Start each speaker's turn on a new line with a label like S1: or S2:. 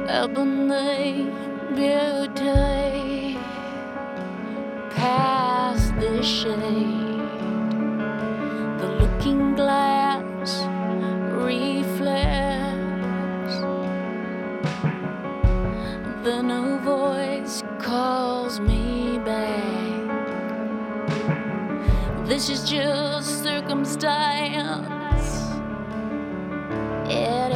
S1: ebony beauty past the shade. The looking glass reflects. Then a voice calls me back. This is just circumstance. Yeah.